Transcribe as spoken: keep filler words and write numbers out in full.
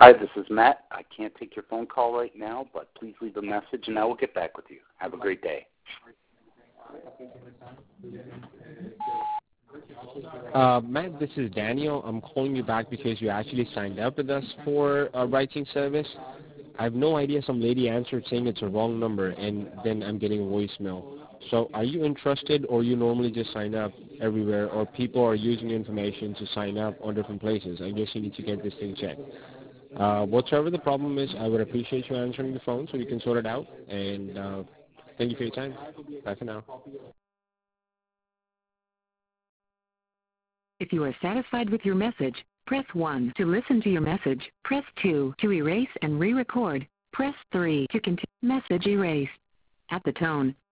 Hi, this is Matt. I can't take your phone call right now, but please leave a message and I will get back with you. Have a great day. Uh, Matt, this is Daniel. I'm calling you back because you actually signed up with us for a writing service. I have no idea. Some lady answered saying it's a wrong number, and then I'm getting a voicemail. So are you interested, or you normally just sign up everywhere, or people are using information to sign up on different places? I guess you need to get this thing checked. Uh, whatsoever the problem is, I would appreciate you answering the phone so we can sort it out. And uh, thank you for your time. Bye for now. If you are satisfied with your message, press one. To listen to your message, press two. To erase and re-record, press three. To continue, message erased. At the tone,